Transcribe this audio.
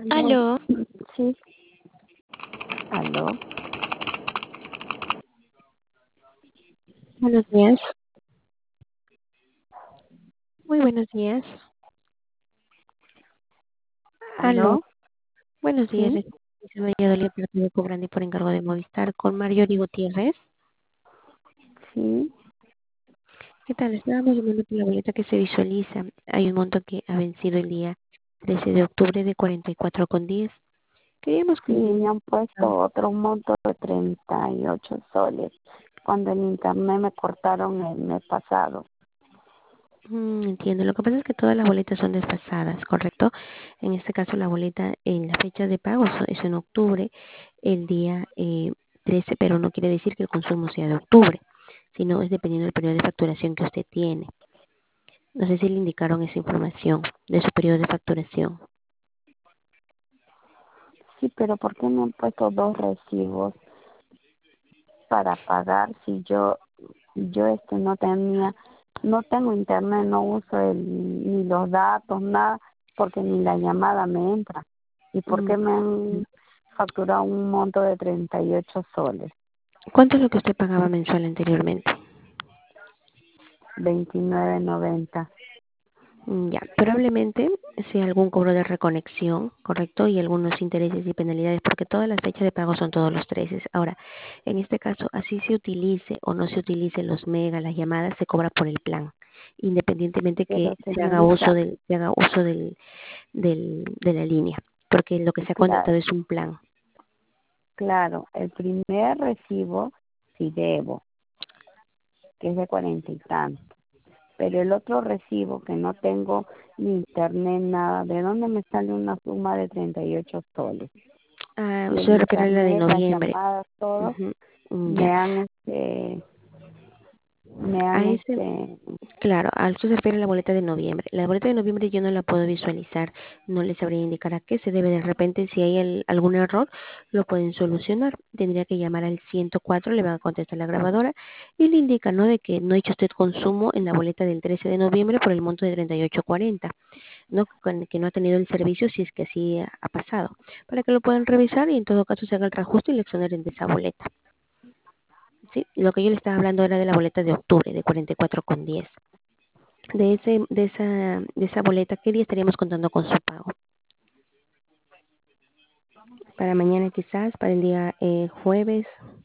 Aló, Sí, aló, buenos días. Muy buenos días. Aló, aló, buenos días. sí, Se me llama Dolía Partido Cobrandi por encargo de Movistar con Marjorie Gutiérrez. sí, ¿Qué tal? Estábamos llamando por la boleta que se visualiza. Hay un monto que ha vencido el día 13 de octubre de 44,10. Queríamos sí, confirmar. me han puesto otro monto de 38 soles cuando el internet me cortaron el mes pasado. Entiendo. Lo que pasa es que todas las boletas son desfasadas, ¿correcto? En este caso, la boleta en la fecha de pago es en octubre, el día 13, pero no quiere decir que el consumo sea de octubre, sino es dependiendo del periodo de facturación que usted tiene. No sé si le indicaron esa información de su periodo de facturación. Sí, pero ¿por qué me han puesto dos recibos para pagar si yo no tenía, no tengo internet, no uso ni los datos, nada, porque ni la llamada me entra? ¿Y por Mm, qué me han facturado un monto de 38 soles? ¿Cuánto es lo que usted pagaba mensual anteriormente? 29.90. Ya, probablemente sea algún cobro de reconexión, ¿correcto? Y algunos intereses y penalidades, porque todas las fechas de pago son todos los 13. Ahora, en este caso, así se utilice o no se utilice los megas, las llamadas, se cobra por el plan, independientemente que Pero se haga uso señorita, de la línea, porque lo que se ha claro, contratado es un plan. claro, el primer recibo sí debo, que es de 40 y tanto, pero el otro recibo que no tengo ni internet, nada, ¿de dónde me sale una suma de 38 soles? Ah, Si usted el se refiere a la de internet, las noviembre. llamadas, todo, Ujú, me ya. han, me A han, ese, claro, a esto se refiere a la boleta de noviembre. La boleta de noviembre yo no la puedo visualizar, no les sabría indicar a qué se debe. De repente, si hay algún error, lo pueden solucionar. Tendría que llamar al 104, le va a contestar la grabadora y le indica, ¿no?, de que no ha hecho usted consumo en la boleta del 13 de noviembre por el monto de 38,40, ¿no? Que no ha tenido el servicio si es que así ha pasado, para que lo puedan revisar y en todo caso se haga el reajuste y le exoneren de esa boleta. Sí, lo que yo le estaba hablando era de la boleta de octubre de 44,10. De esa boleta, ¿qué día estaríamos contando con su pago? Para mañana quizás, para el día jueves.